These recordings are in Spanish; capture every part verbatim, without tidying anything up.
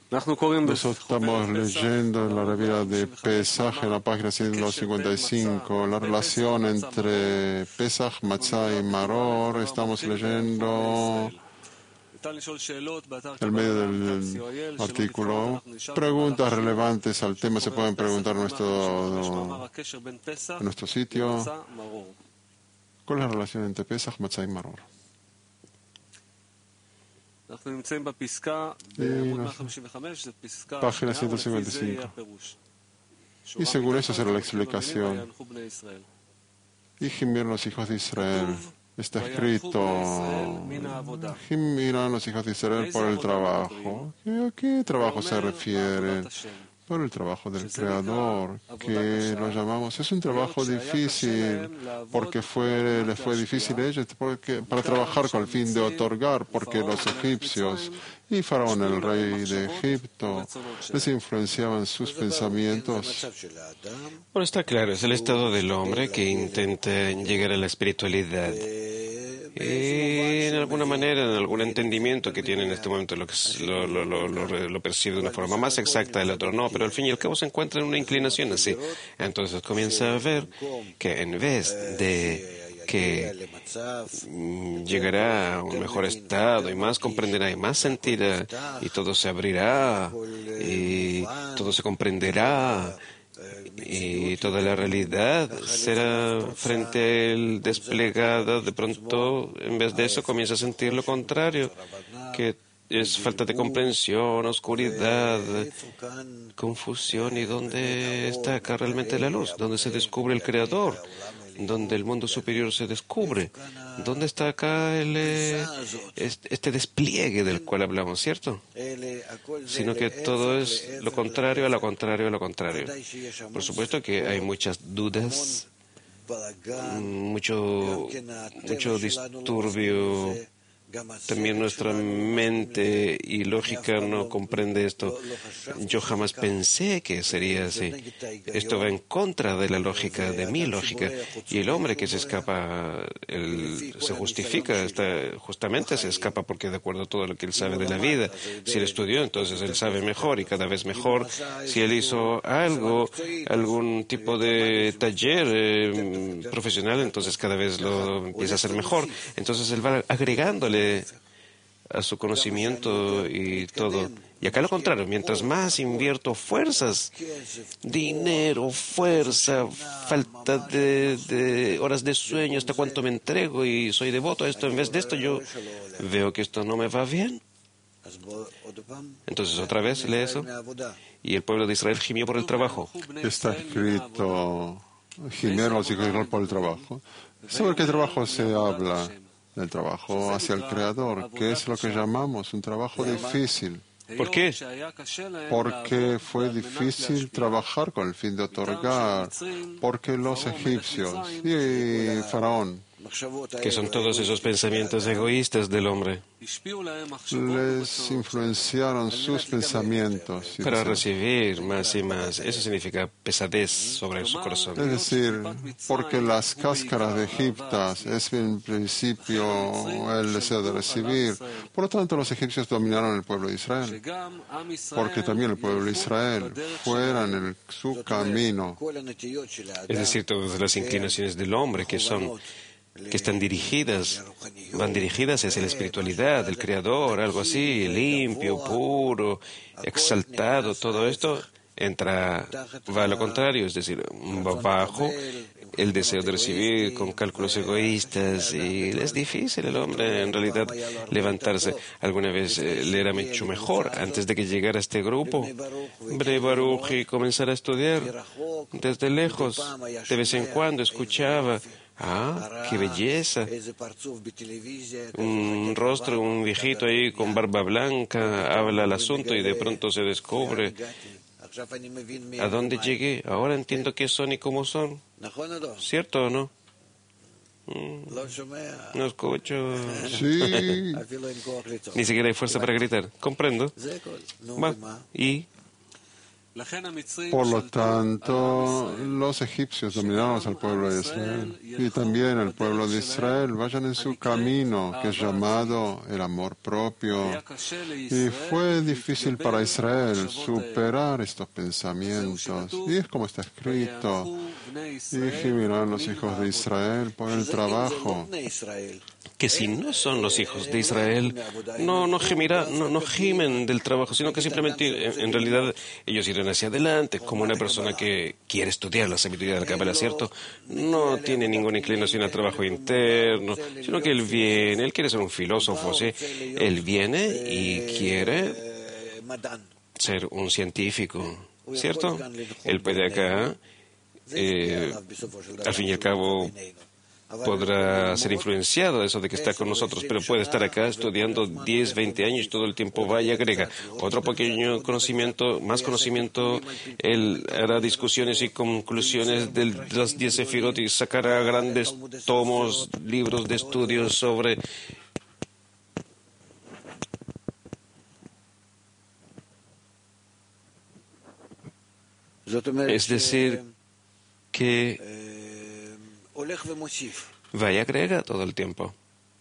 Nosotros estamos leyendo en la revista de Pesaj, en la página ciento cincuenta y cinco, la relación entre Pesaj, Matzah y Maror. Estamos leyendo en medio del artículo preguntas relevantes al tema. Se pueden preguntar en nuestro, en nuestro sitio. ¿Cuál es la relación entre Pesaj, Matzah y Maror? Página ciento cincuenta y cinco. Y según eso será la explicación. Y gimieron los hijos de Israel. Está escrito, gimieron los hijos de Israel por el trabajo. ¿A qué trabajo se refiere? Por el trabajo del Creador, que lo llamamos. Es un trabajo difícil, porque fue, les fue difícil a ellos porque, para trabajar con el fin de otorgar, porque los egipcios y Faraón, el rey de Egipto, les influenciaban sus pensamientos. Bueno, está claro, es el estado del hombre que intenta llegar a la espiritualidad. Y en alguna manera, en algún entendimiento que tiene en este momento, lo, que lo, lo, lo, lo, lo percibe de una forma más exacta, el otro no, pero al fin y al cabo se encuentra en una inclinación así. Entonces comienza a ver que en vez de que llegará a un mejor estado y más comprenderá y más sentirá y todo se abrirá y todo se comprenderá y toda la realidad será frente a él desplegada. De pronto, en vez de eso, comienza a sentir lo contrario, que es falta de comprensión, oscuridad, confusión. ¿Y dónde está acá realmente la luz? ¿Dónde se descubre el Creador? ¿Dónde el mundo superior se descubre? ¿Dónde está acá el, eh, este despliegue del cual hablamos, cierto? Sino que todo es lo contrario, a lo contrario, a lo contrario. Por supuesto que hay muchas dudas, mucho, mucho disturbio. También nuestra mente y lógica no comprende esto. Yo jamás pensé que sería así. Esto va en contra de la lógica, de mi lógica. Y el hombre que se escapa, él se justifica, está, justamente se escapa porque de acuerdo a todo lo que él sabe de la vida. Si él estudió, entonces él sabe mejor y cada vez mejor. Si él hizo algo, algún tipo de taller eh, profesional, entonces cada vez lo empieza a hacer mejor. Entonces él va agregándole a su conocimiento y todo. Y acá lo contrario, mientras más invierto fuerzas, dinero, fuerza, falta de, de horas de sueño, hasta cuánto me entrego y soy devoto a esto, en vez de esto yo veo que esto no me va bien. Entonces otra vez lee eso. Y el pueblo de Israel gimió por el trabajo. Está escrito, gimieron los hijos de Israel por el trabajo. ¿Sobre qué trabajo se habla? El trabajo hacia el Creador, que es lo que llamamos un trabajo difícil. ¿Por qué? Porque fue difícil trabajar con el fin de otorgar, porque los egipcios y Faraón, que son todos esos pensamientos egoístas del hombre, les influenciaron sus pensamientos para recibir más y más. Eso significa pesadez sobre su corazón. Es decir, porque las cáscaras de Egipto es en principio el deseo de recibir. Por lo tanto, los egipcios dominaron el pueblo de Israel, porque también el pueblo de Israel fuera en el, su camino. Es decir, todas las inclinaciones del hombre que son que están dirigidas, van dirigidas hacia la espiritualidad del Creador, algo así, limpio, puro, exaltado, todo esto entra, va a lo contrario, es decir, va bajo el deseo de recibir con cálculos egoístas, y es difícil el hombre en realidad levantarse. Alguna vez eh, le era mucho mejor antes de que llegara este grupo, Bnei Baruch, y comenzar a estudiar desde lejos. De vez en cuando escuchaba, ah, qué belleza, un rostro, un viejito ahí con barba blanca, habla el asunto y de pronto se descubre a dónde llegué. Ahora entiendo qué son y cómo son. ¿Cierto o no? Mm, no escucho. Sí. Ni siquiera hay fuerza para gritar. Comprendo. Va. ¿Y? Por lo tanto, los egipcios dominaron al pueblo de Israel y también el pueblo de Israel vayan en su camino, que es llamado el amor propio. Y fue difícil para Israel superar estos pensamientos. Y es como está escrito, y gimirán los hijos de Israel por el trabajo. Que si no son los hijos de Israel, no, no, gemirá, no, no gimen del trabajo, sino que simplemente, en, en realidad, ellos irán hacia adelante, como una persona que quiere estudiar la sabiduría de la Cábala, ¿cierto? No tiene ninguna inclinación al trabajo interno, sino que él viene, él quiere ser un filósofo, ¿sí? Él viene y quiere ser un científico, ¿cierto? Él puede acá, eh, al fin y al cabo, podrá ser influenciado eso de que está con nosotros, pero puede estar acá estudiando diez, veinte años, todo el tiempo va y agrega otro pequeño conocimiento, más conocimiento, él hará discusiones y conclusiones de las diez sefirot y sacará grandes tomos, libros de estudios sobre... Es decir, que va y agrega todo el tiempo.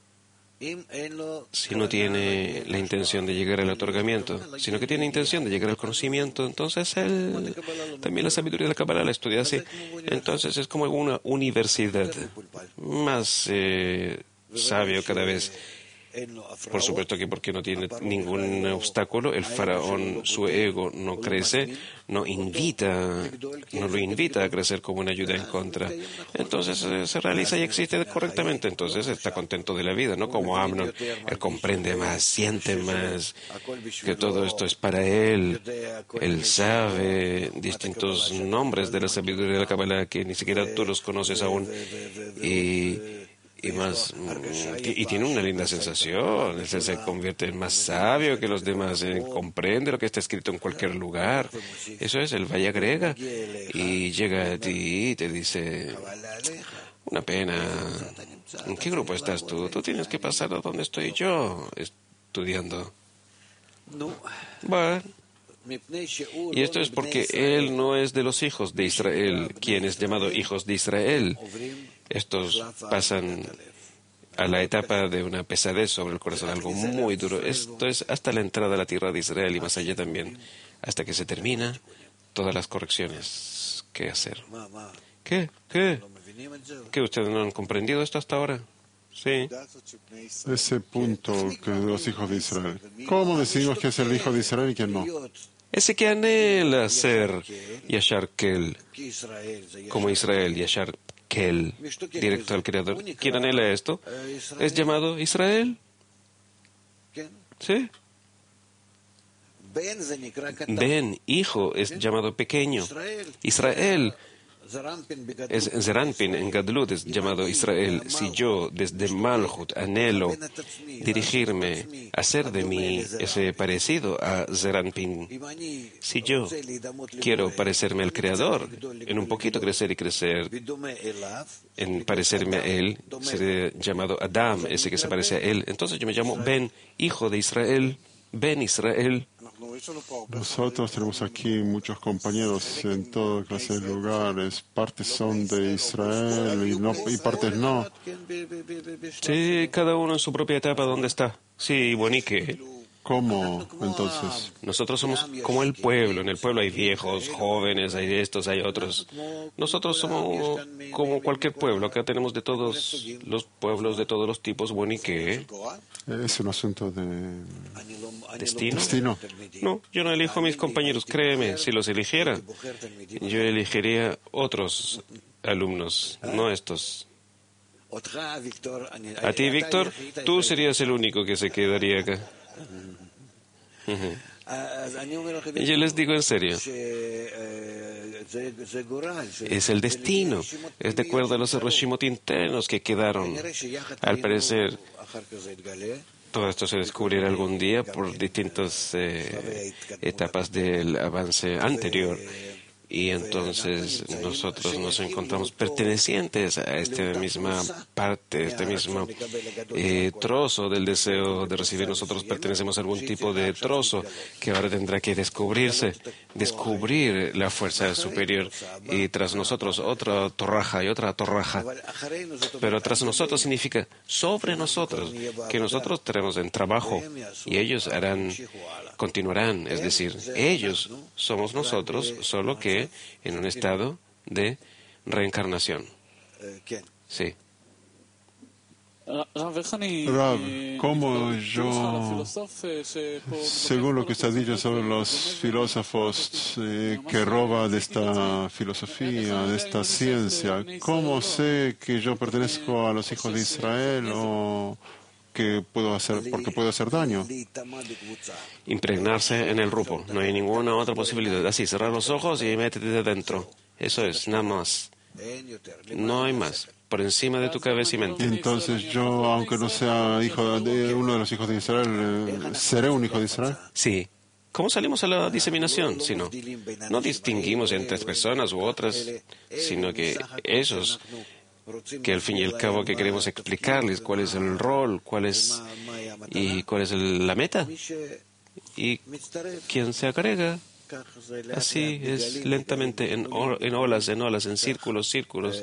Si no tiene la intención de llegar al otorgamiento, sino que tiene intención de llegar al conocimiento, entonces él, también la sabiduría de la Cábala la estudia así. Entonces es como una universidad, más eh, sabio cada vez. Por supuesto que porque no tiene ningún obstáculo, el faraón, su ego no crece, no invita, no lo invita a crecer como una ayuda en contra. Entonces eh, se realiza y existe correctamente, entonces está contento de la vida, no como Amnon. Él comprende más, siente más, que todo esto es para él. Él sabe distintos nombres de la sabiduría de la Cábala que ni siquiera tú los conoces aún. Y Y más y tiene una linda sensación. Él se convierte en más sabio que los demás, eh, comprende lo que está escrito en cualquier lugar. Eso es, él va y agrega y llega a ti y te dice: una pena, ¿en qué grupo estás tú? Tú tienes que pasar a donde estoy yo estudiando. Bueno, y esto es porque él no es de los hijos de Israel, quien es llamado hijos de Israel. Estos pasan a la etapa de una pesadez sobre el corazón, algo muy duro. Esto es hasta la entrada a la tierra de Israel y más allá también, hasta que se termina todas las correcciones que hacer. ¿Qué? ¿Qué? ¿Qué? ¿Ustedes no han comprendido esto hasta ahora? Sí. Ese punto que de los hijos de Israel. ¿Cómo decimos que es el hijo de Israel y quién no? Ese que anhela ser Yashar Kel, como Israel, Yashar Kel, directo al Creador. ¿Quién anhela esto? ¿Es llamado Israel? ¿Sí? Ben, hijo, es llamado pequeño. Israel. Es Zeranpin en Gadlut es llamado Israel. Si yo desde Malhut anhelo dirigirme, hacer de mí ese parecido a Zeranpin, si yo quiero parecerme al Creador, en un poquito crecer y crecer, en parecerme a Él, seré llamado Adam, ese que se parece a Él. Entonces yo me llamo Ben, hijo de Israel, Ben Israel. Nosotros tenemos aquí muchos compañeros en toda clase de lugares. Partes son de Israel y, no, y partes no. Sí, cada uno en su propia etapa donde está. Sí, Bonique. ¿Cómo, entonces? Nosotros somos como el pueblo. En el pueblo hay viejos, jóvenes, hay estos, hay otros. Nosotros somos como cualquier pueblo. Acá tenemos de todos los pueblos, de todos los tipos. Bonique. Es un asunto de... ¿Destino? Destino. No, yo no elijo a mis compañeros, créeme, si los eligiera, yo elegiría otros alumnos, no estos. A ti, Víctor, tú serías el único que se quedaría acá. Y yo les digo en serio, es el destino, es de acuerdo a los Roshimot internos que quedaron. Al parecer, todo esto se descubrirá algún día por distintas eh, etapas del avance anterior. Y entonces nosotros nos encontramos pertenecientes a esta misma parte, este mismo eh, trozo del deseo de recibir. Nosotros pertenecemos a algún tipo de trozo que ahora tendrá que descubrirse, descubrir la fuerza superior. Y tras nosotros otra torraja y otra torraja. Pero tras nosotros significa sobre nosotros, que nosotros tenemos en trabajo y ellos harán, continuarán. Es decir, ellos somos nosotros, solo que en un estado de reencarnación. Sí. Rav, ¿cómo yo, según lo que está dicho sobre los filósofos eh, que roban de esta filosofía, de esta ciencia, cómo sé que yo pertenezco a los hijos de Israel o que puedo hacer, porque puedo hacer daño? Impregnarse en el grupo. No hay ninguna otra posibilidad. Así, cerrar los ojos y métete dentro. Eso es, nada más. No hay más. Por encima de tu cabeza y mente. Entonces yo, aunque no sea hijo de uno de los hijos de Israel, ¿seré un hijo de Israel? Sí. ¿Cómo salimos a la diseminación? Si no, no distinguimos entre personas u otras, sino que esos que al fin y al cabo que queremos explicarles cuál es el rol, cuál es y cuál es el- la meta y quién se agrega. Así es, lentamente, en, o- en olas, en olas, en círculos, círculos,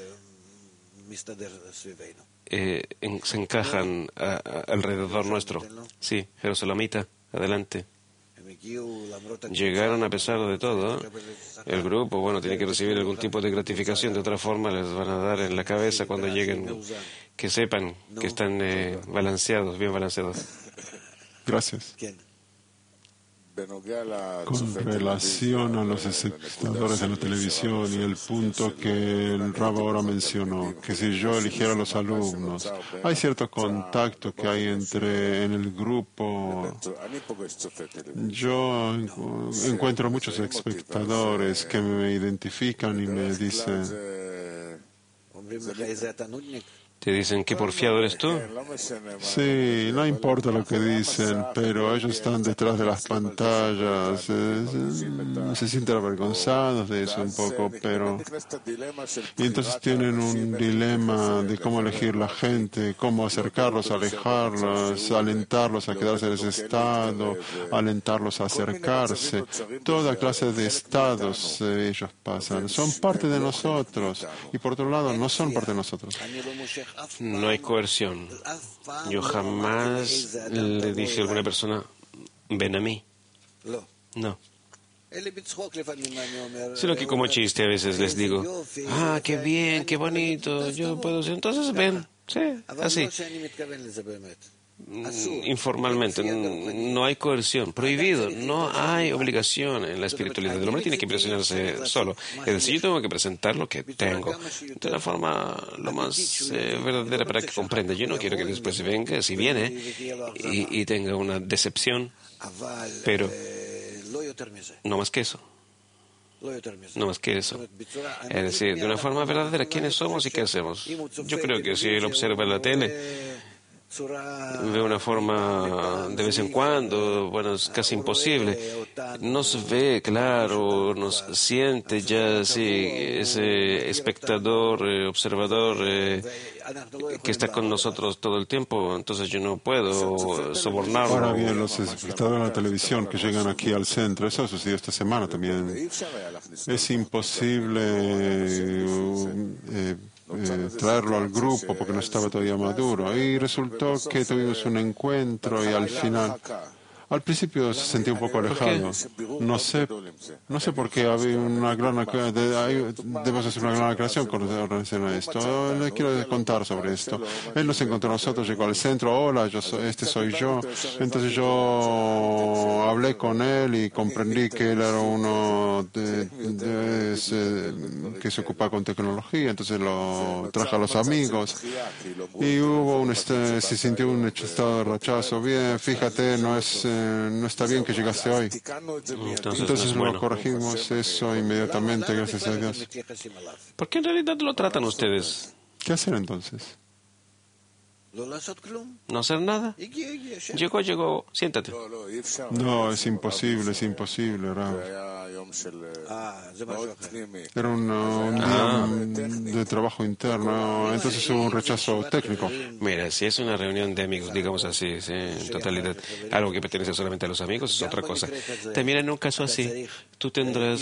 eh, en- se encajan a- a- alrededor nuestro. Sí, Jerusalemita, adelante. Llegaron a pesar de todo. El grupo, bueno, tiene que recibir algún tipo de gratificación. De otra forma, les van a dar en la cabeza cuando lleguen. Que sepan que están eh, balanceados, bien balanceados. Gracias. Con relación a los espectadores de la televisión y el punto que el Rab ahora mencionó, que si yo eligiera a los alumnos, hay cierto contacto que hay entre en el grupo. Yo encuentro muchos espectadores que me identifican y me dicen: Te dicen que porfiado eres tú. sí, no importa lo que dicen, pero ellos están detrás de las pantallas, eh, se, se sienten avergonzados de eso un poco, pero... Y entonces tienen un dilema de cómo elegir la gente, cómo acercarlos, alejarlos, alentarlos a quedarse en ese estado, alentarlos a acercarse. Toda clase de estados eh, ellos pasan. Son parte de nosotros y por otro lado no son parte de nosotros. No hay coerción. Yo jamás le dije a alguna persona, ven a mí. No. Sino que como chiste a veces les digo, ah, qué bien, qué bonito, yo puedo ser. Entonces ven, sí, así. Informalmente, no hay coerción, prohibido, no hay obligación en la espiritualidad. El hombre tiene que impresionarse solo. Es decir, yo tengo que presentar lo que tengo de la forma lo más eh, verdadera para que comprenda. Yo no quiero que después venga, si viene, y, y tenga una decepción, pero no más que eso. No más que eso. Es decir, de una forma verdadera, ¿quiénes somos y qué hacemos? Yo creo que si él observa la tele, de una forma de vez en cuando, bueno, es casi imposible. Nos ve, claro, nos siente ya así, ese espectador, eh, observador eh, que está con nosotros todo el tiempo, entonces yo no puedo sobornarlo. Ahora bien, los espectadores de la televisión que llegan aquí al centro, eso sucedió esta semana también. Es imposible eh, Eh, traerlo al grupo porque no estaba todavía maduro. Y resultó que tuvimos un encuentro y al final, al principio se sentía un poco alejado. No sé, no sé por qué había una gran, debemos hacer una gran aclaración con relación a esto. Le quiero contar sobre esto. Él nos encontró a nosotros, llegó al centro. Hola, yo soy, este soy yo. Entonces yo hablé con él y comprendí que él era uno de, de ese, que se ocupaba con tecnología. Entonces lo traje a los amigos y hubo un este, se sintió un estado de rechazo. Bien, fíjate, no es eh, no está bien que llegaste hoy. Entonces, Entonces no es lo bueno. corregimos eso inmediatamente, gracias a Dios. ¿Por qué en realidad lo tratan ustedes? ¿Qué hacer entonces? ¿No hacer nada? Llegó, llegó, siéntate. No, es imposible, es imposible, Rav. Era un, un día de trabajo interno, entonces hubo un rechazo técnico. Mira, si es una reunión de amigos, digamos así, ¿sí? En totalidad, algo que pertenece solamente a los amigos es otra cosa. También en un caso así, tú tendrás,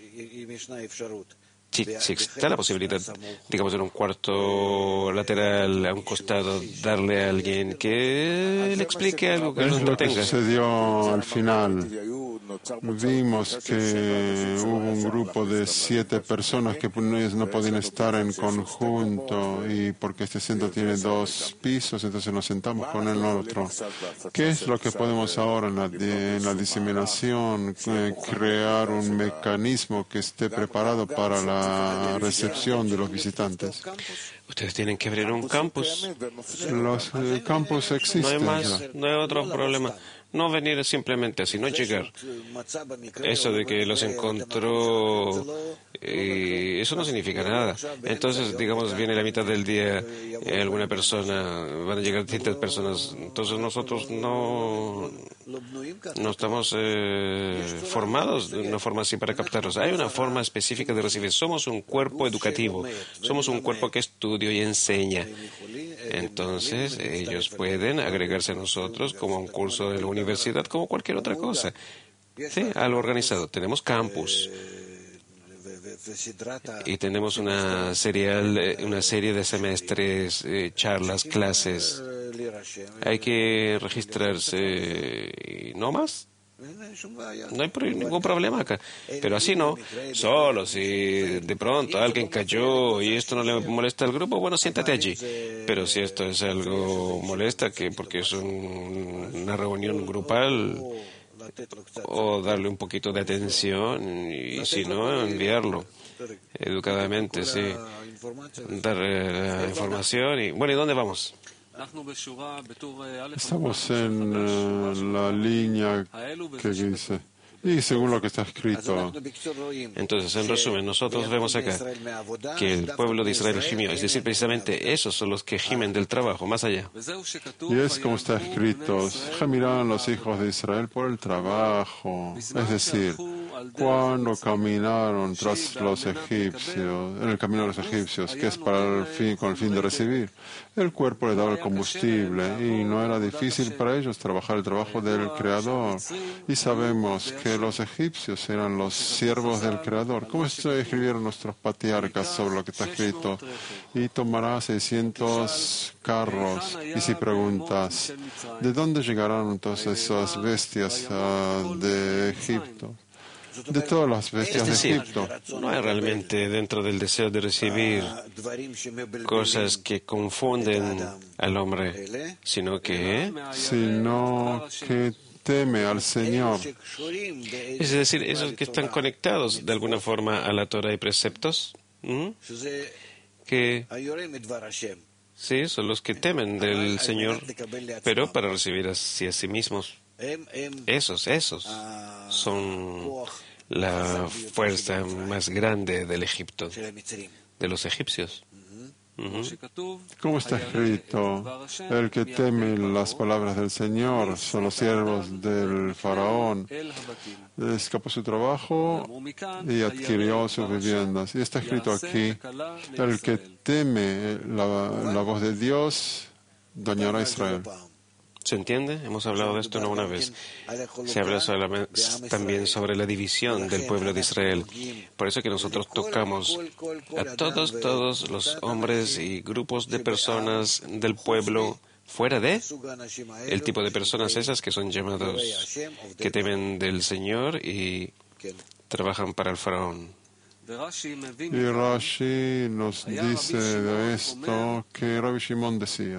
si, si está la posibilidad, digamos, en un cuarto lateral, a un costado, darle a alguien que le explique algo que Es no lo que tenga. sucedió al final. Vimos que hubo un grupo de siete personas que no podían estar en conjunto y porque este centro tiene dos pisos, entonces nos sentamos con el otro. ¿Qué es lo que podemos ahora en la, en la diseminación? Eh, crear un mecanismo que esté preparado para la recepción de los visitantes. Ustedes tienen que abrir un campus. Los eh, campus existen. No hay más, ya. no hay otro problema. No venir simplemente así, no llegar. Eso de que los encontró, eh, eso no significa nada. Entonces, digamos, viene la mitad del día, eh, alguna persona, van a llegar distintas personas. Entonces nosotros no, no estamos eh, formados de una forma así para captarlos. Hay una forma específica de recibir. Somos un cuerpo educativo. Somos un cuerpo que estudia y enseña. Entonces, ellos pueden agregarse a nosotros como un curso de la universidad, como cualquier otra cosa. Sí, algo organizado. Tenemos campus. Y tenemos una, serial, una serie de semestres, eh, charlas, clases. Hay que registrarse y no más. No hay ningún problema acá. Pero así no. Solo si de pronto alguien cayó y esto no le molesta al grupo, bueno, siéntate allí. Pero si esto es algo molesta, que porque es un, una reunión grupal, o darle un poquito de atención y si no, enviarlo educadamente, sí. Dar eh, la información y... Bueno, ¿y dónde vamos? Estamos en uh, la línea que dice, y según lo que está escrito. Entonces, en resumen, nosotros vemos acá que el pueblo de Israel gimió, es decir, precisamente esos son los que gimen del trabajo, más allá. Y es como está escrito, gemirán los hijos de Israel por el trabajo, es decir, cuando caminaron tras los egipcios, en el camino de los egipcios, que es para el fin, con el fin de recibir. El cuerpo le daba el combustible y no era difícil para ellos trabajar el trabajo del Creador. Y sabemos que los egipcios eran los siervos del Creador. ¿Cómo escribieron nuestros patriarcas sobre lo que está escrito? Y tomará seiscientos carros. Y si preguntas, ¿de dónde llegarán entonces esas bestias uh, de Egipto? De todas las bestias Es decir, de Egipto. No hay realmente dentro del deseo de recibir cosas que confunden al hombre, sino que, sino que teme al Señor. es decir, esos que están conectados de alguna forma a la Torah y preceptos, ¿m? que sí, son los que temen del Señor, pero para recibir así a sí mismos. Esos, esos son la fuerza más grande del Egipto, de los egipcios. Uh-huh. Como está escrito, el que teme las palabras del Señor son los siervos del faraón. Escapó su trabajo y adquirió sus viviendas. Y está escrito aquí, el que teme la, la voz de Dios dañará a Israel. ¿Se entiende? Hemos hablado de esto no una vez. Se habla solamente, también sobre la división del pueblo de Israel. Por eso que nosotros tocamos a todos, todos los hombres y grupos de personas del pueblo fuera de el tipo de personas esas que son llamados, que temen del Señor y trabajan para el faraón. Y Rashi nos dice de esto que Rabbi Shimon decía,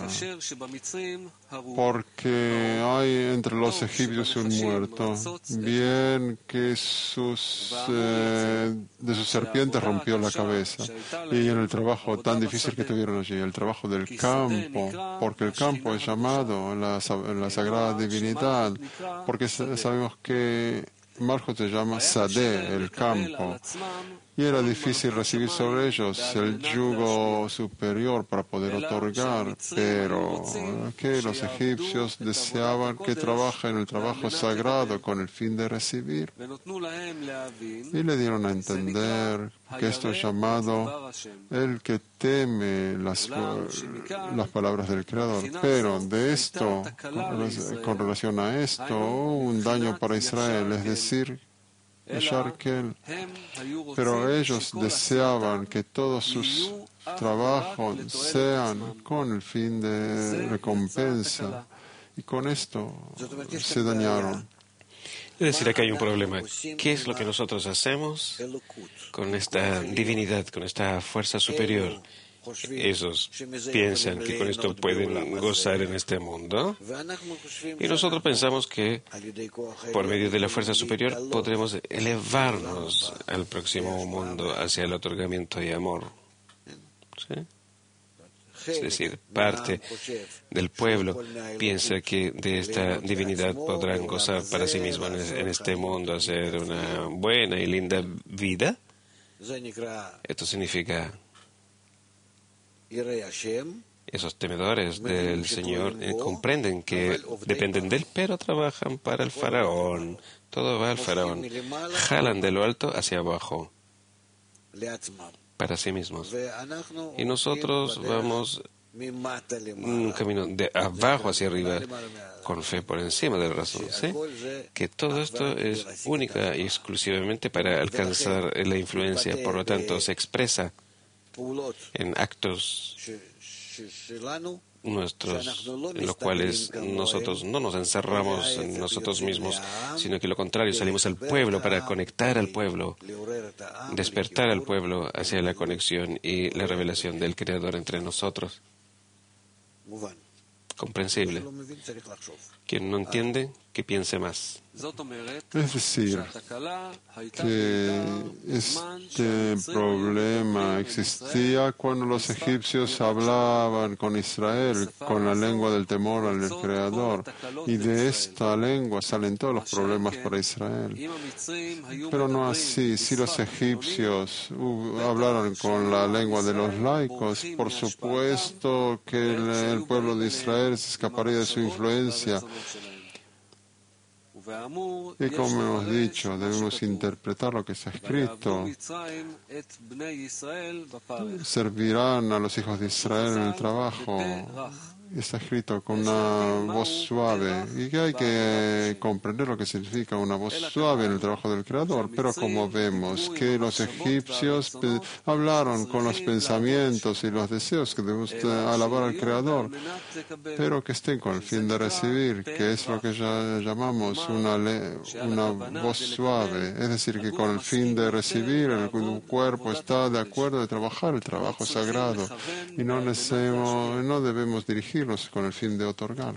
porque hay entre los egipcios un muerto, bien que sus, eh, de sus serpientes rompió la cabeza, y en el trabajo tan difícil que tuvieron allí, el trabajo del campo, porque el campo es llamado en la, en la sagrada divinidad, porque sabemos que Malchut se llama Sadeh, el campo. Y era difícil recibir sobre ellos el yugo superior para poder otorgar, pero que los egipcios deseaban que trabajen el trabajo sagrado con el fin de recibir. Y le dieron a entender que esto es llamado el que teme las, las palabras del Creador. Pero de esto, con relación a esto, un daño para Israel, es decir, pero ellos deseaban que todos sus trabajos sean con el fin de recompensa, y con esto se dañaron. Es decir, acá hay un problema. ¿Qué es lo que nosotros hacemos con esta divinidad, con esta fuerza superior? Ellos piensan que con esto pueden gozar en este mundo, y nosotros pensamos que por medio de la fuerza superior podremos elevarnos al próximo mundo hacia el otorgamiento de amor. ¿Sí? Es decir, parte del pueblo piensa que de esta divinidad podrán gozar para sí mismos en este mundo, hacer una buena y linda vida. Esto significa esos temedores del Señor eh, comprenden que dependen de Él, pero trabajan para el faraón. Todo va al faraón. Jalan de lo alto hacia abajo para sí mismos. Y nosotros vamos un camino de abajo hacia arriba, con fe por encima de la razón. ¿Sí? Que todo esto es única y exclusivamente para alcanzar la influencia. Por lo tanto, se expresa en actos nuestros, en los cuales nosotros no nos encerramos en nosotros mismos, sino que lo contrario, salimos al pueblo para conectar al pueblo, despertar al pueblo hacia la conexión y la revelación del Creador entre nosotros. Comprensible. Quien no entiende, que piense más. Es decir, que este problema existía cuando los egipcios hablaban con Israel con la lengua del temor al Creador, y de esta lengua salen todos los problemas para Israel. Pero no así. Si los egipcios uh, hablaran con la lengua de los laicos, por supuesto que el, el pueblo de Israel se escaparía de su influencia. Y como hemos dicho, debemos interpretar lo que está escrito. Servirán a los hijos de Israel en el trabajo. Está escrito con una voz suave, y que hay que comprender lo que significa una voz suave en el trabajo del Creador. Pero como vemos que los egipcios hablaron con los pensamientos y los deseos, que debemos alabar al Creador, pero que estén con el fin de recibir, que es lo que ya llamamos una, una voz suave, es decir, que con el fin de recibir el cuerpo está de acuerdo de trabajar el trabajo sagrado, y no, necesitamos, no debemos dirigir con el fin de otorgar.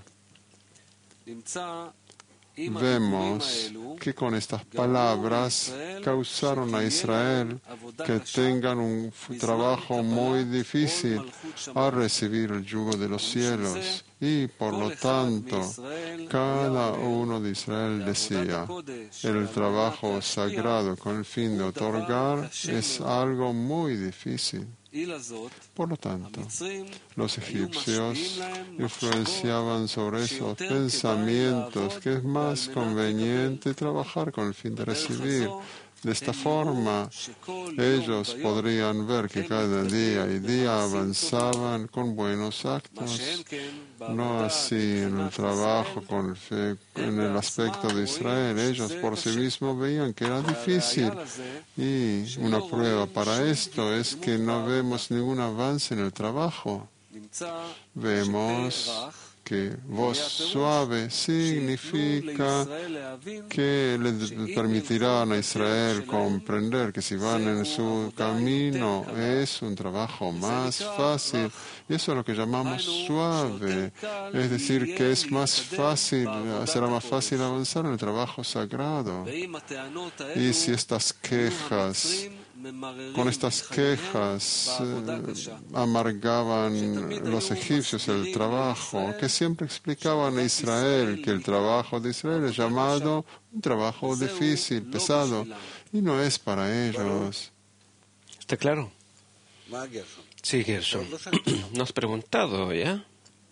Vemos que con estas palabras causaron a Israel que tengan un trabajo muy difícil a recibir el yugo de los cielos, y por lo tanto cada uno de Israel decía: el trabajo sagrado con el fin de otorgar es algo muy difícil. Por lo tanto, los egipcios influenciaban sobre esos pensamientos que es más conveniente trabajar con el fin de recibir. De esta forma, ellos podrían ver que cada día y día avanzaban con buenos actos, no así en el trabajo, con el fe, en el aspecto de Israel. Ellos por sí mismos veían que era difícil, y una prueba para esto es que no vemos ningún avance en el trabajo. Vemos que voz suave significa que le permitirán a Israel comprender que si van en su camino es un trabajo más fácil. Y eso es lo que llamamos suave. Es decir, que es más fácil, será más fácil avanzar en el trabajo sagrado. Y si estas quejas con estas quejas eh, amargaban los egipcios el trabajo, que siempre explicaban a Israel que el trabajo de Israel es llamado un trabajo difícil, pesado, y no es para ellos. ¿Está claro? Sí, Gershon. ¿No has preguntado ya?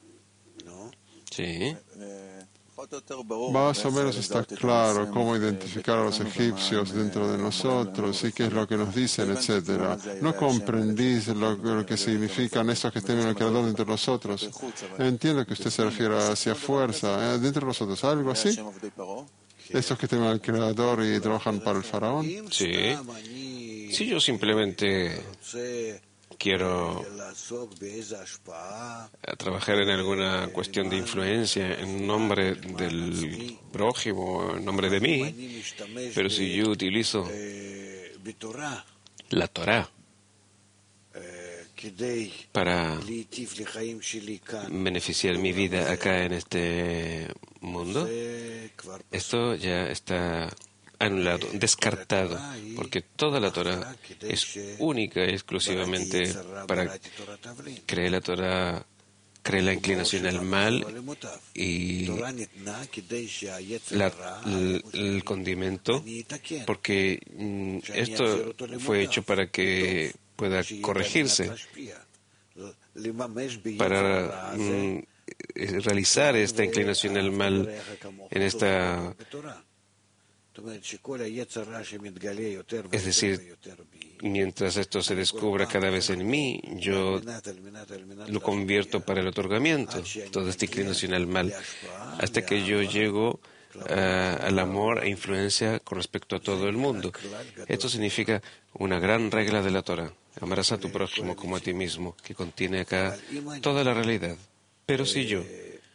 Sí. Más o menos está claro cómo identificar a los egipcios dentro de nosotros y qué es lo que nos dicen, etcétera. No comprendís lo, lo que significan estos que temen al Creador dentro de nosotros. Entiendo que usted se refiere hacia fuerza, ¿eh? Dentro de nosotros, algo así. Estos que temen al Creador y trabajan para el faraón. Sí. Sí, yo simplemente quiero trabajar en alguna cuestión de influencia en nombre del prójimo, en nombre de mí, pero si yo utilizo la Torá para beneficiar mi vida acá en este mundo, esto ya está anulado, descartado, porque toda la Torah es única y exclusivamente para crear la Torah, crear la inclinación al mal y la, el, el condimento, porque mm, esto fue hecho para que pueda corregirse, para mm, realizar esta inclinación al mal en esta. Es decir, mientras esto se descubra cada vez en mí, yo lo convierto para el otorgamiento, toda esta inclinación al mal, hasta que yo llego uh, al amor e influencia con respecto a todo el mundo. Esto significa una gran regla de la Torah. Amarás a tu prójimo como a ti mismo, que contiene acá toda la realidad. Pero si yo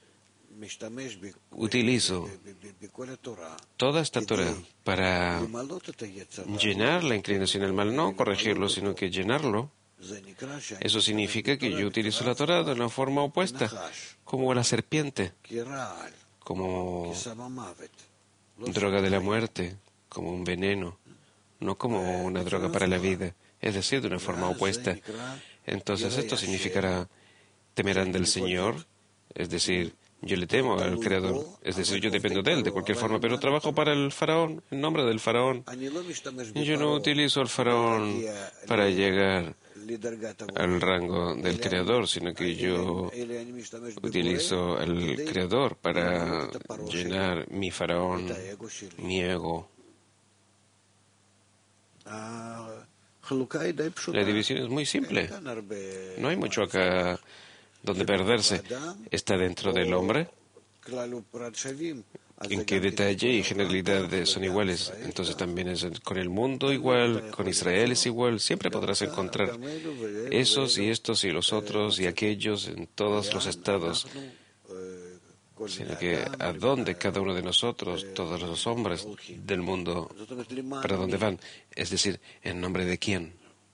utilizo toda esta Torah para llenar la inclinación al mal, no corregirlo, sino que llenarlo, eso significa que yo utilizo la Torah de una forma opuesta, como la serpiente, como droga de la muerte, como un veneno, no como una droga para la vida, es decir, de una forma opuesta. Entonces esto significará temerán del Señor, es decir, yo le temo al Creador, es decir, yo dependo de Él de cualquier forma, pero trabajo para el faraón, en nombre del faraón. Yo no utilizo al faraón para llegar al rango del Creador, sino que yo utilizo al Creador para llenar mi faraón, mi ego. La división es muy simple. No hay mucho acá donde perderse. Está dentro del hombre, en qué detalle y generalidad son iguales. Entonces también es con el mundo igual, con Israel es igual. Siempre podrás encontrar esos y estos y los otros y aquellos en todos los estados. Sino que a dónde cada uno de nosotros, todos los hombres del mundo, para dónde van, es decir, en nombre de quién.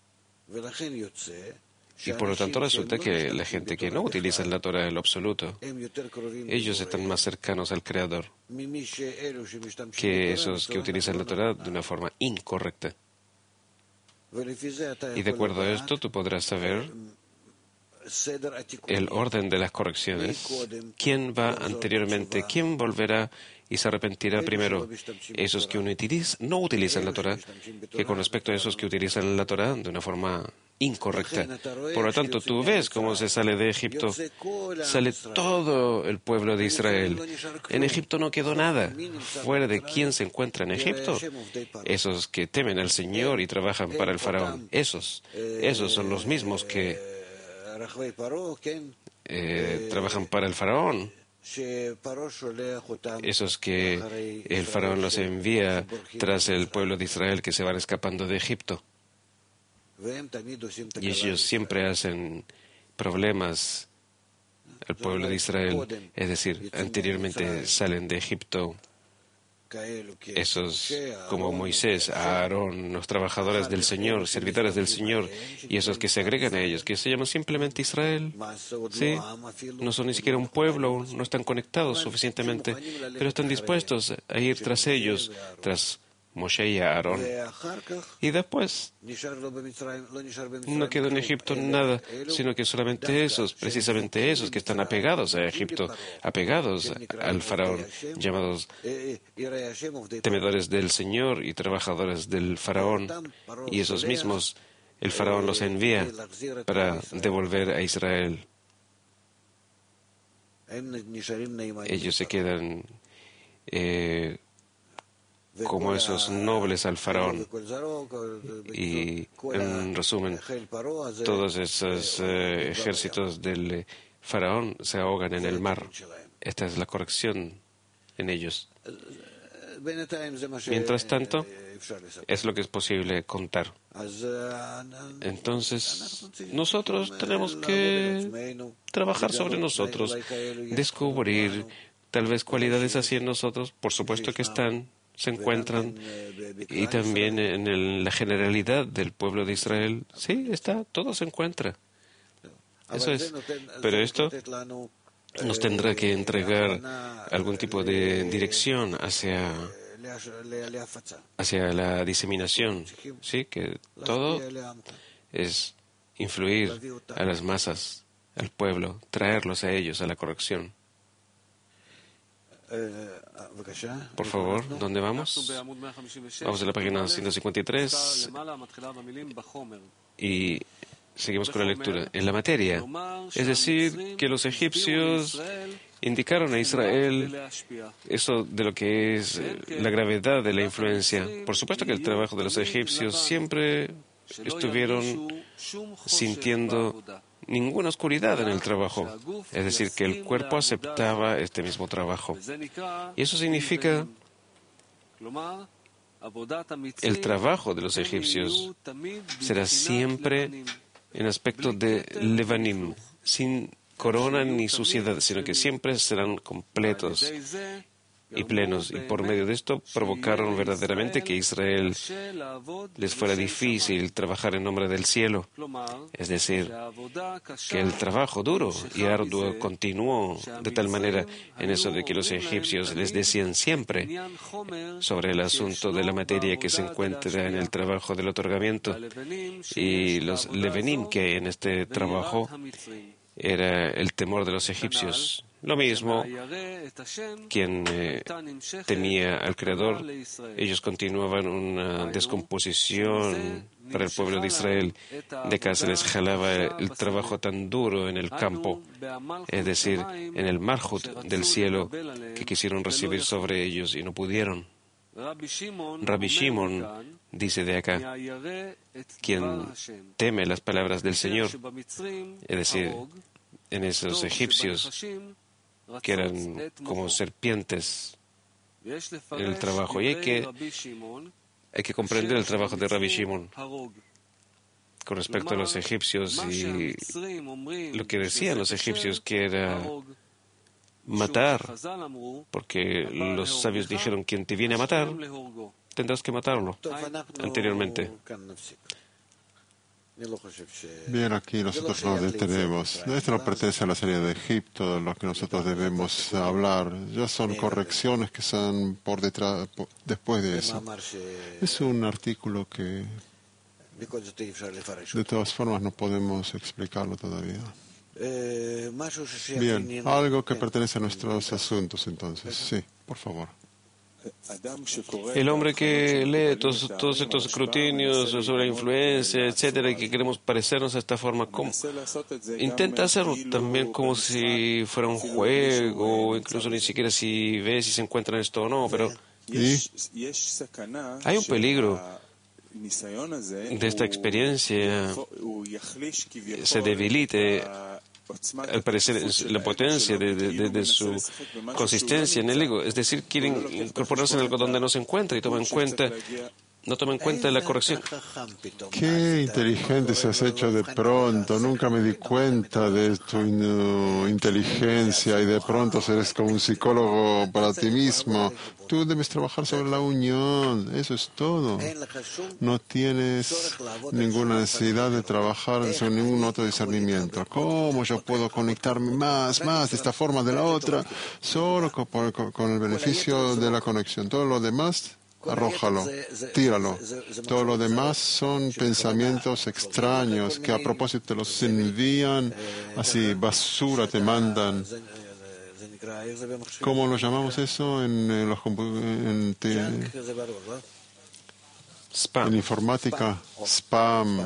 Y por lo tanto resulta que la gente que no utiliza la Torah en lo absoluto, ellos están más cercanos al Creador que esos que utilizan la Torah de una forma incorrecta. Y de acuerdo a esto tú podrás saber el orden de las correcciones. ¿Quién va anteriormente? ¿Quién volverá y se arrepentirá primero? Esos que no utilizan la Torah, que con respecto a esos que utilizan la Torah de una forma incorrecta. Por lo tanto, tú ves cómo se sale de Egipto. Sale todo el pueblo de Israel. En Egipto no quedó nada. Fuera de quién se encuentra en Egipto, esos que temen al Señor y trabajan para el faraón. Esos, esos son los mismos que Eh, trabajan para el faraón, esos que el faraón los envía tras el pueblo de Israel que se van escapando de Egipto, y ellos siempre hacen problemas al pueblo de Israel, es decir, anteriormente salen de Egipto esos como Moisés, Aarón, los trabajadores del Señor, servidores del Señor, y esos que se agregan a ellos, que se llaman simplemente Israel. Sí, no son ni siquiera un pueblo, no están conectados suficientemente, pero están dispuestos a ir tras ellos, tras Moshe y a Aarón. Y después no quedó en Egipto nada, sino que solamente esos, precisamente esos que están apegados a Egipto, apegados al faraón, llamados temedores del Señor y trabajadores del faraón. Y esos mismos, el faraón los envía para devolver a Israel. Ellos se quedan eh, como esos nobles al faraón. Y en resumen, todos esos eh, ejércitos del faraón se ahogan en el mar. Esta es la corrección en ellos. Mientras tanto, es lo que es posible contar. Entonces, nosotros tenemos que trabajar sobre nosotros, descubrir tal vez cualidades así en nosotros, por supuesto que están, se encuentran, y también en el, la generalidad del pueblo de Israel, sí, está, todo se encuentra. Eso es. Pero esto nos tendrá que entregar algún tipo de dirección hacia hacia la diseminación, sí, que todo es influir a las masas, al pueblo, traerlos a ellos a la corrección. Por favor, ¿dónde vamos? Vamos a la página ciento cincuenta y tres y seguimos con la lectura. En la materia, es decir, que los egipcios indicaron a Israel eso de lo que es la gravedad de la influencia. Por supuesto que el trabajo de los egipcios siempre estuvieron sintiendo ninguna oscuridad en el trabajo. Es decir, que el cuerpo aceptaba este mismo trabajo. Y eso significa el trabajo de los egipcios será siempre en aspecto de levanim, sin corona ni suciedad, sino que siempre serán completos y plenos. Y por medio de esto provocaron verdaderamente que Israel les fuera difícil trabajar en nombre del cielo. Es decir, que el trabajo duro y arduo continuó de tal manera en eso de que los egipcios les decían siempre sobre el asunto de la materia que se encuentra en el trabajo del otorgamiento y los levenim que hay en este trabajo era el temor de los egipcios. Lo mismo, quien eh, temía al Creador, ellos continuaban una descomposición para el pueblo de Israel, de que se les jalaba el trabajo tan duro en el campo, es decir, en el marjut del cielo que quisieron recibir sobre ellos y no pudieron. Rabbi Shimon dice de acá, quien teme las palabras del Señor, es decir, en esos egipcios que eran como serpientes en el trabajo. Y hay que, hay que comprender el trabajo de Rabbi Shimon con respecto a los egipcios y lo que decían los egipcios, que era matar, porque los sabios dijeron, quien te viene a matar, tendrás que matarlo anteriormente. Bien, aquí nosotros nos detenemos. Esto no pertenece a la serie de Egipto, lo que nosotros debemos hablar. Ya son correcciones que están por detrás, por, después de eso. Es un artículo que de todas formas no podemos explicarlo todavía. Bien, algo que pertenece a nuestros asuntos entonces. Sí, por favor. El hombre que lee todos, todos estos escrutinios sobre la influencia, etcétera, y que queremos parecernos de esta forma, ¿cómo? Intenta hacerlo también como si fuera un juego, incluso ni siquiera si ve si se encuentra en esto o no, pero ¿Y? hay un peligro de esta experiencia, se debilite al parecer la potencia de, de, de su consistencia en el ego, es decir, quieren incorporarse en algo donde no se encuentra y toman en cuenta, no toman en cuenta la corrección. Qué inteligente se has hecho de pronto, nunca me di cuenta de tu uh, inteligencia y de pronto eres como un psicólogo para ti mismo. Tú debes trabajar sobre la unión, eso es todo. No tienes ninguna necesidad de trabajar sobre ningún otro discernimiento. ¿Cómo yo puedo conectarme más, más de esta forma, de la otra? Solo con, con, con el beneficio de la conexión. Todo lo demás arrójalo, tíralo. Todo lo demás son pensamientos extraños que a propósito te los envían, así basura te mandan. ¿Cómo lo llamamos eso en, en los en, en, en informática? Spam.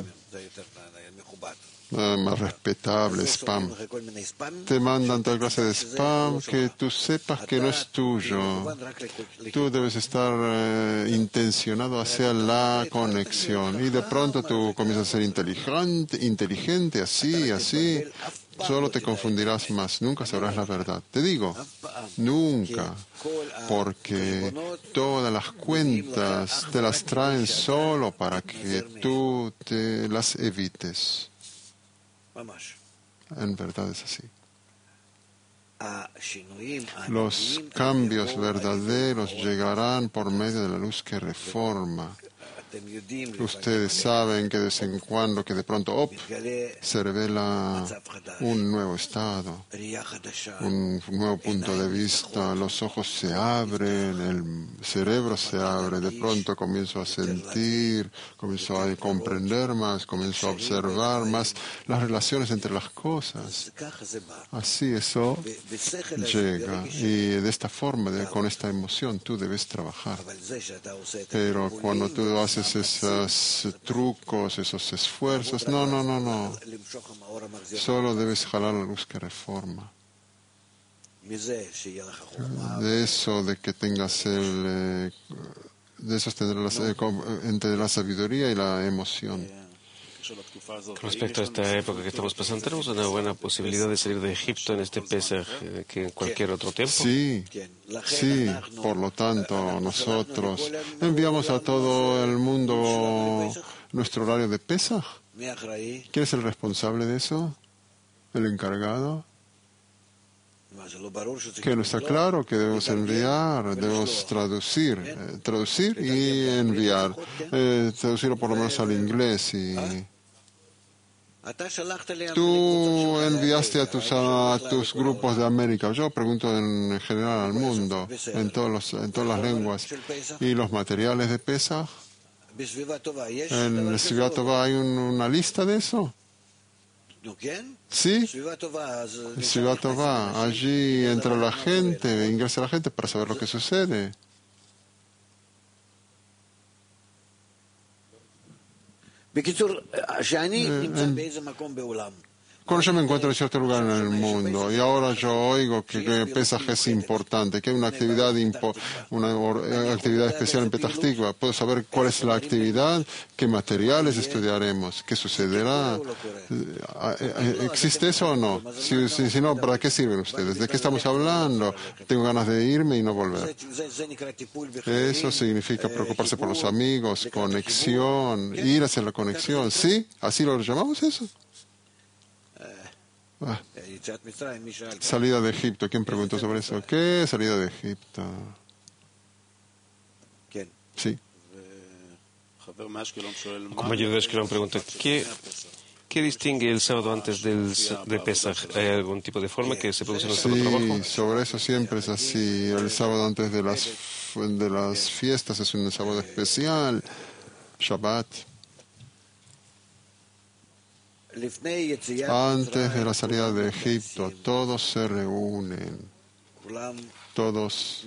Nada más respetable, spam. Te mandan toda clase de spam que tú sepas que no es tuyo. Tú debes estar eh, intencionado hacia la conexión. Y de pronto tú comienzas a ser inteligente, inteligente, así, así. Solo te confundirás más. Nunca sabrás la verdad. Te digo, nunca. Porque todas las cuentas te las traen solo para que tú te las evites. En verdad es así. Los cambios verdaderos llegarán por medio de la luz que reforma. Ustedes saben que de vez en cuando, que de pronto, op, se revela un nuevo estado, un nuevo punto de vista, los ojos se abren, el cerebro se abre, de pronto comienzo a sentir, comienzo a comprender más, comienzo a observar más las relaciones entre las cosas. Así eso llega y de esta forma, de, con esta emoción, tú debes trabajar. Pero cuando tú haces esos trucos, esos esfuerzos, no, no, no, no. Solo debes jalar la luz que reforma. De eso, de que tengas el... De eso tendrás la, entre la sabiduría y la emoción. Respecto a esta época que estamos pasando, ¿tenemos una buena posibilidad de salir de Egipto en este Pesaj eh, que en cualquier otro tiempo? Sí, sí. Por lo tanto, nosotros enviamos a todo el mundo nuestro horario de Pesaj. ¿Quién es el responsable de eso? ¿El encargado? Que no está claro que debemos enviar, debemos traducir, eh, traducir y enviar, eh, traducirlo por lo menos al inglés. Y tú enviaste a tus, a tus grupos de América, yo pregunto en general al mundo, en, todos los, en todas las lenguas, y los materiales de Pesaj. ¿En Sivá Tová hay un, una lista de eso? Sí, Sivá Tová, allí entra la gente, ingresa la gente para saber lo que sucede. Cuando yo me encuentro en cierto lugar en el mundo y ahora yo oigo que, que Pesaj es importante, que hay una actividad, impo, una actividad especial en Petah Tikva, puedo saber cuál es la actividad, qué materiales estudiaremos, qué sucederá. ¿Existe eso o no? Si, si, si no, ¿para qué sirven ustedes? ¿De qué estamos hablando? Tengo ganas de irme y no volver. Eso significa preocuparse por los amigos, conexión, ir hacia la conexión. ¿Sí? ¿Así lo llamamos eso? Ah. Salida de Egipto. ¿Quién preguntó sobre eso? ¿Qué salida de Egipto? Sí. Un compañero de Ashkelon pregunta, ¿qué, ¿qué distingue el sábado antes del, de Pesaj? ¿Hay algún tipo de forma que se produce en nuestro sí, trabajo? Sí, sobre eso siempre es así. El sábado antes de las, de las fiestas es un sábado especial. Shabbat. Antes de la salida de Egipto, todos se reúnen, todos,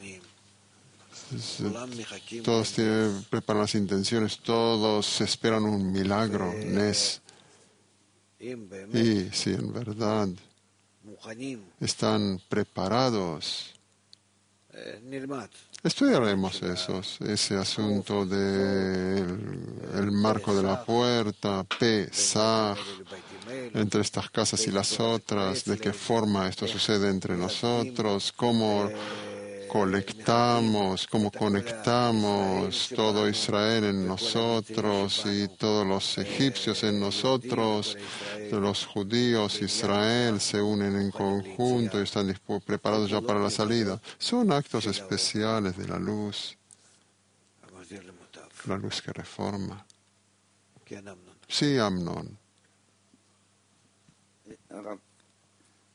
todos tienen, preparan las intenciones, todos esperan un milagro, Nes. Y si en verdad están preparados, estudiaremos esos, ese asunto del el marco de la puerta, Pesaj, entre estas casas y las otras, de qué forma esto sucede entre nosotros, cómo colectamos, cómo conectamos todo Israel en nosotros y todos los egipcios en nosotros, los judíos, Israel se unen en conjunto y están preparados ya para la salida. Son actos especiales de la luz, la luz que reforma. Sí, Amnon.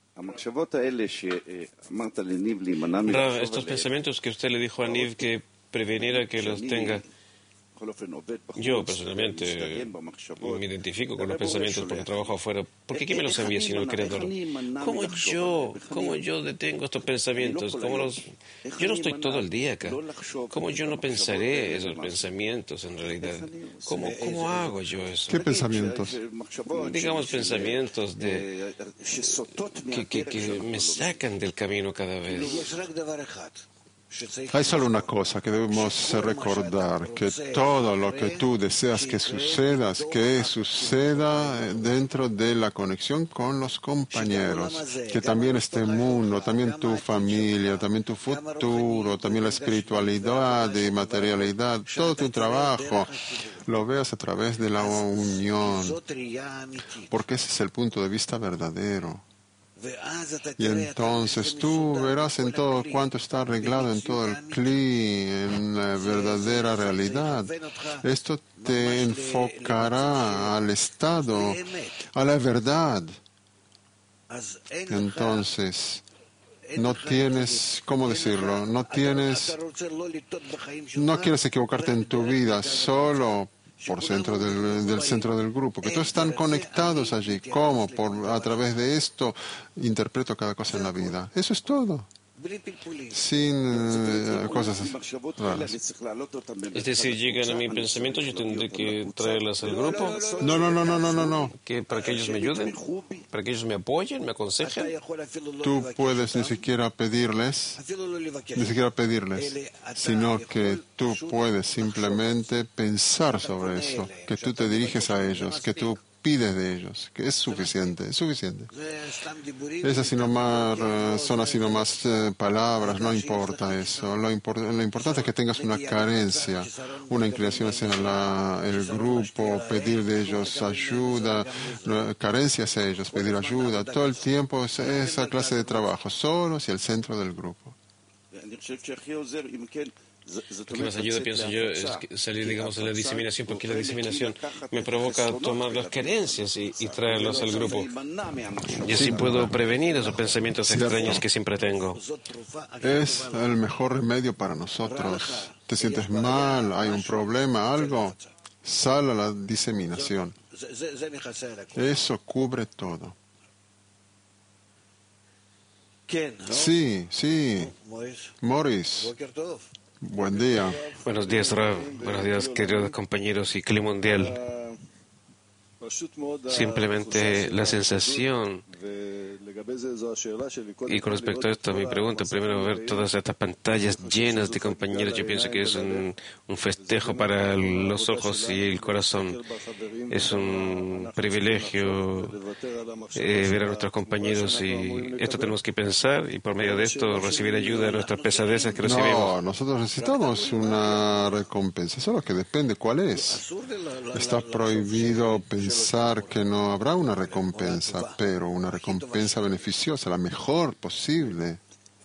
Rav, estos pensamientos que usted le dijo a Niv que prevenir a que los tenga. Yo personalmente me identifico con los pensamientos porque trabajo afuera. ¿Por qué quién me los envía sino el Creador? ¿Cómo yo, cómo yo detengo estos pensamientos? ¿Cómo los... Yo no estoy todo el día acá. ¿Cómo yo no pensaré esos pensamientos en realidad? ¿Cómo, cómo hago yo eso? ¿Qué pensamientos? Digamos pensamientos de que, que, que me sacan del camino cada vez. Hay solo una cosa que debemos recordar, que todo lo que tú deseas que suceda, que suceda dentro de la conexión con los compañeros, que también este mundo, también tu familia, también tu futuro, también la espiritualidad y materialidad, todo tu trabajo, lo veas a través de la unión, porque ese es el punto de vista verdadero. Y entonces tú verás en todo cuanto está arreglado, en todo el cli, en la verdadera realidad. Esto te enfocará al estado, a la verdad. Entonces, no tienes, ¿cómo decirlo? No tienes, no quieres equivocarte en tu vida solo por centro del, del centro del grupo, que todos están conectados allí. ¿Cómo? Por, a través de esto interpreto cada cosa en la vida. Eso es todo. Sin uh, cosas raras. Es decir, llegan a mi pensamiento, yo tendré que traerlas al grupo. No, no, no, no, no, no, no. Que para que ellos me ayuden, para que ellos me apoyen, me aconsejen. Tú puedes ni siquiera pedirles, ni siquiera pedirles, sino que tú puedes simplemente pensar sobre eso, que tú te diriges a ellos, que tú pides de ellos, que es suficiente, es suficiente. Es así nomás, son así nomás eh, palabras, no importa eso. Lo, import, lo importante es que tengas una carencia, una inclinación hacia la, el grupo, pedir de ellos ayuda, carencia hacia ellos, pedir ayuda. Todo el tiempo es esa clase de trabajo, solo hacia el centro del grupo. Lo que más ayuda, pienso yo, es salir, digamos, a la diseminación, porque la diseminación me provoca tomar las carencias y, y traerlas al grupo. Y así puedo prevenir esos pensamientos extraños que siempre tengo. Es el mejor remedio para nosotros. Te sientes mal, hay un problema, algo, sal a la diseminación. Eso cubre todo. Sí, sí. Morris. Buen día. Buenos días, Rav. Buenos días, queridos compañeros y Cli Mundial. Simplemente la sensación. Y con respecto a esto, mi pregunta, primero ver todas estas pantallas llenas de compañeros, yo pienso que es un, un festejo para los ojos y el corazón. Es un privilegio eh, ver a nuestros compañeros y esto tenemos que pensar y por medio de esto recibir ayuda de nuestras pesadezas que recibimos. No, nosotros necesitamos una recompensa, solo que depende cuál es. Está prohibido pensar que no habrá una recompensa, pero una recompensa beneficiosa, la mejor posible.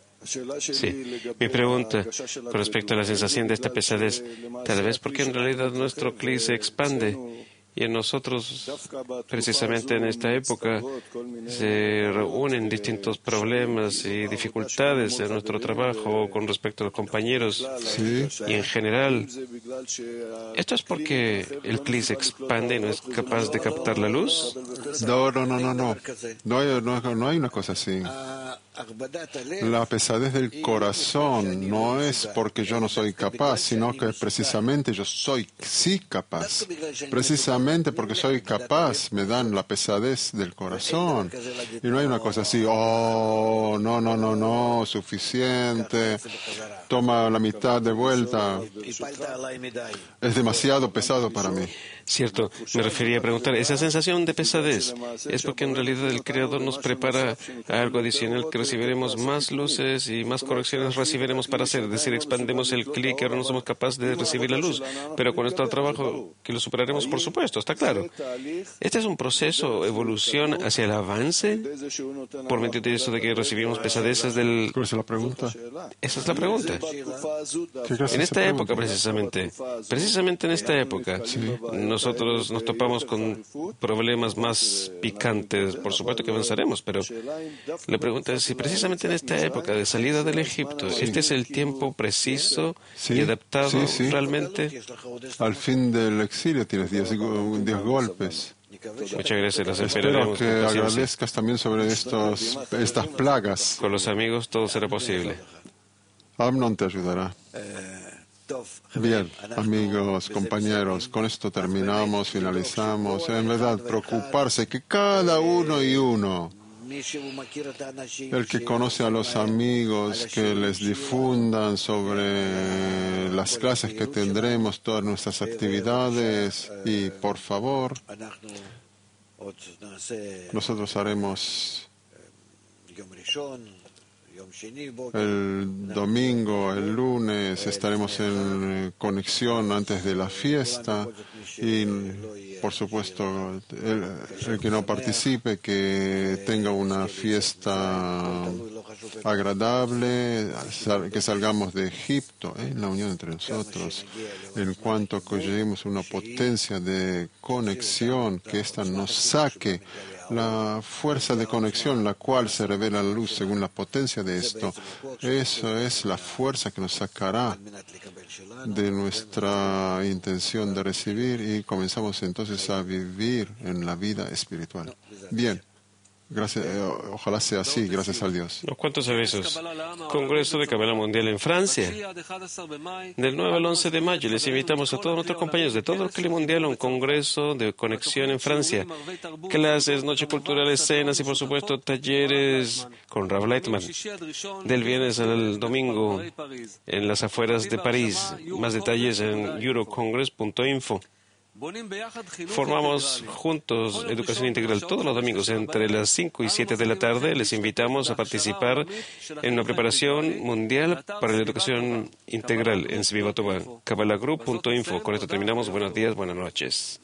Sí, mi pregunta con respecto a la sensación de esta pesadez, tal vez porque en realidad nuestro cli se expande y en nosotros, precisamente en esta época, se reúnen distintos problemas y dificultades en nuestro trabajo con respecto a los compañeros. Sí. Y en general, ¿esto es porque el cli se expande y no es capaz de captar la luz? No, no, no, no, no. No hay, no, no hay una cosa así. La pesadez del corazón no es porque yo no soy capaz, sino que precisamente yo soy sí capaz. Precisamente porque soy capaz me dan la pesadez del corazón. Y no hay una cosa así, oh, no, no, no, no, suficiente, toma la mitad de vuelta. Es demasiado pesado para mí. Cierto, me refería a preguntar, esa sensación de pesadez es porque en realidad el Creador nos prepara a algo adicional que recibiremos más luces y más correcciones recibiremos para hacer, es decir, expandemos el cli que ahora no somos capaces de recibir la luz, pero con nuestro trabajo que lo superaremos, por supuesto, está claro. Este es un proceso, evolución hacia el avance, por medio de eso de que recibimos pesadezas del... ¿Cuál es la pregunta? Esa es la pregunta. En esta época, precisamente, precisamente en esta época, sí. Nosotros nos topamos con problemas más picantes. Por supuesto que avanzaremos, pero la pregunta es si precisamente en esta época de salida del Egipto, sí. este es el tiempo preciso sí, y adaptado sí, sí. realmente. Al fin del exilio tienes diez, diez golpes. Muchas gracias, las Espero esperaremos que con paciencia. agradezcas también sobre estos, estas plagas. Con los amigos todo será posible. Amnon te ayudará. Bien, amigos, compañeros, con esto terminamos, finalizamos. En verdad, preocuparse que cada uno y uno, el que conoce a los amigos, que les difundan sobre las clases que tendremos, todas nuestras actividades, y por favor, nosotros haremos el domingo, el lunes, estaremos en conexión antes de la fiesta y, por supuesto, el, el que no participe, que tenga una fiesta agradable, que salgamos de Egipto, ¿eh? En la unión entre nosotros, en cuanto que lleguemos a una potencia de conexión, que ésta nos saque la fuerza de conexión, la cual se revela la luz según la potencia de esto. Eso es la fuerza que nos sacará de nuestra intención de recibir y comenzamos entonces a vivir en la vida espiritual. Bien. Gracias, eh, ojalá sea así, gracias a Dios. Unos cuantos avisos. Congreso de Kabbalah Mundial en Francia. Del nueve al once de mayo les invitamos a todos nuestros compañeros de todo el Kli Mundial a un congreso de conexión en Francia. Clases, noches culturales, cenas y por supuesto talleres con Rav Leitman. Del viernes al domingo en las afueras de París. Más detalles en eurocongress punto info. Formamos juntos Educación Integral todos los domingos entre las cinco y siete de la tarde. Les invitamos a participar en una preparación mundial para la educación integral en Svivatova. Kabbalah Group punto info. Con esto terminamos. Buenos días, buenas noches.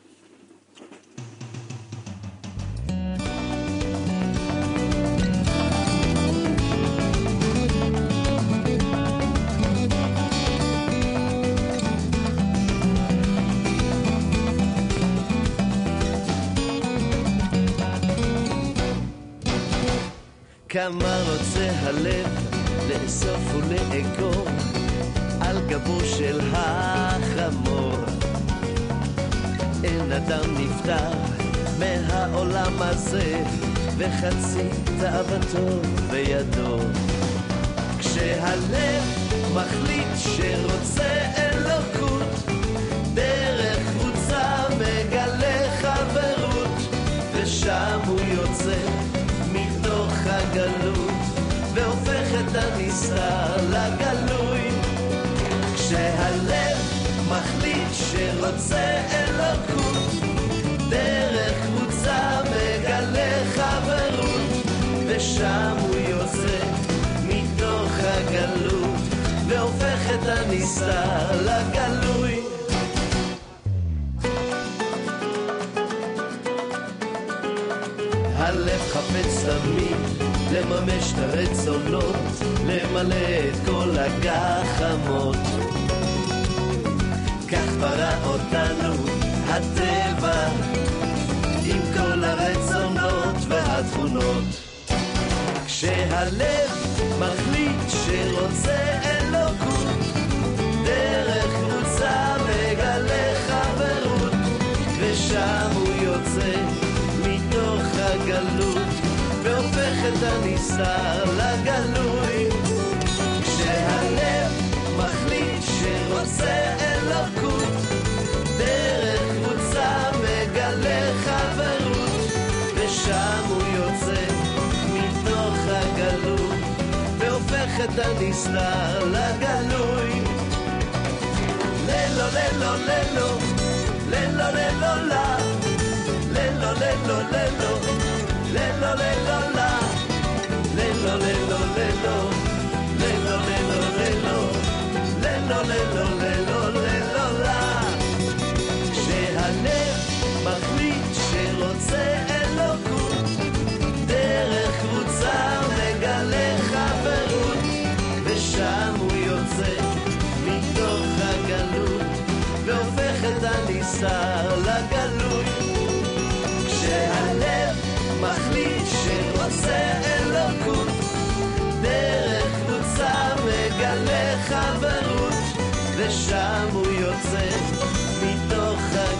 כמה רוצה הלב לאסוף ולאגור על גבו של החמור. אין אדם נפטר מהעולם הזה וחצי תאוותו בידו. כשהלב מחליט שרוצה אלוקות דרך קבוצה מגלה חברות ושם הוא יוצא מתוך הגלות והופך את הנסתר לגלוי. כשהלב מחליט שרוצה אלוקות דרך קבוצה מגלה חברות ושם הוא יוצא מתוך הגלות והופך את הנסתר לגלוי. הלב חפץ תמיד לממש את הרצונות, למלא את כל הגחמות. כך ברא אותנו הטבע עם כל הרצונות והתכונות. כשהלב מחליט שרוצה אלוקות דרך קבוצה מגלה חברות ושם הוא יוצא מתוך הגלות והופך את הנסתר לגלוי. כשהלב מחליט שרוצה אלוקות דרך קבוצה מגלה חברות ושם הוא יוצא מתוך הגלות והופך את הנסתר לגלוי. ללו ללו ללו ללו ללו לה ללו ללו ללו ללו ללו לה ללו ללו ללו ללו ללו ללו ללו ללו ללו ללו לה. כשהלב מחליט שרוצה אלוקות דרך קבוצה מגלה חברות ושם הוא יוצא מתוך הגלות והופך את הנסתר לגלוי. כשהלב מחליט שרוצה אלוקות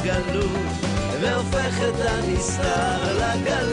לגלות, והופך את הנסתר לגלות.